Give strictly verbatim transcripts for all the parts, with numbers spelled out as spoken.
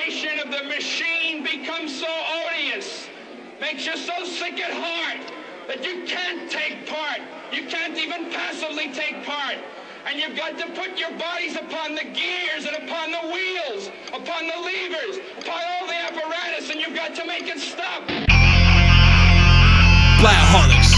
abomination of the machine becomes so odious, makes you so sick at heart that you can't take part. You can't even passively take part. And you've got to put your bodies upon the gears and upon the wheels, upon the levers, upon all the apparatus, and you've got to make it stop. Blackaholics.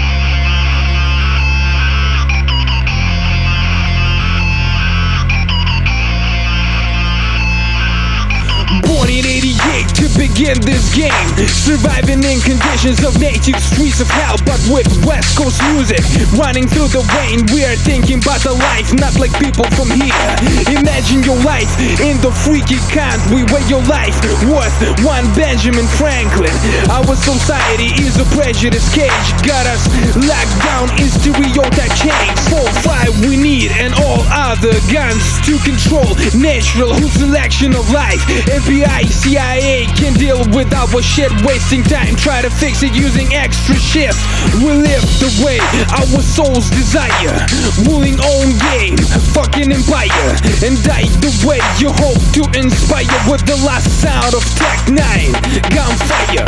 Born in eighty-eight to begin this game, surviving in conditions of native streets of hell, but with West Coast music running through the vein. We are thinking about a life not like people from here. Imagine your life in the freaky country where your life was one Benjamin Franklin. Our society is a prejudice cage, got us locked down in stereotype chains. Four, five we need and all other guns to control natural whole selection of life. F B I, C I A can deal with our shit, wasting time, try to fix it using extra shifts. We live the way our souls desire, ruling own game, fucking empire, and die the way you hope to inspire with the last sound of Tech nine, Gunfire.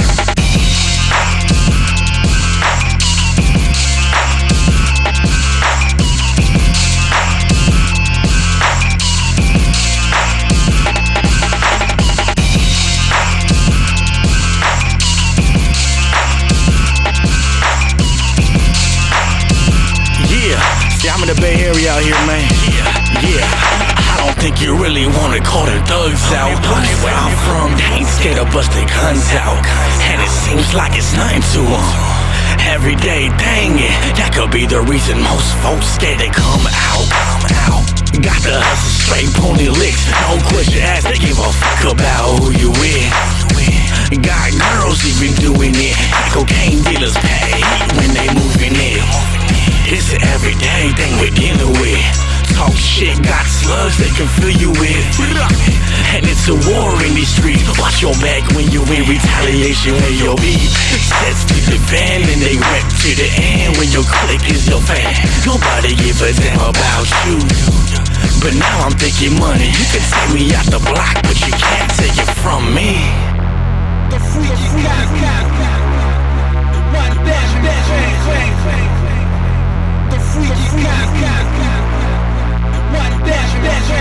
I'm in the Bay Area out here, man. Yeah, yeah. I don't think you really wanna call the thugs out. Where I'm from, they ain't scared to bust their guns out, and it seems like it's nothing to them. Every day, dang it, that could be the reason most folks scared to come out. Got the hustle straight, pony licks, no question asked. They give a fuck about who you with. Got girls even doing it. Cocaine dealers pay when they moving it. It's an everyday thing we're dealing with. Talk shit, got slugs they can fill you with. And it's a war in these streets. Watch your back when you in retaliation when you'll be. Sets to the van and they rep to the end when your clique is your fan. Nobody give a damn about you. But now I'm thinking money. You can take me out the block, but you can't take it from me. The freaky cat, one dash, dash, dash. The freaky cat, one dash, dash.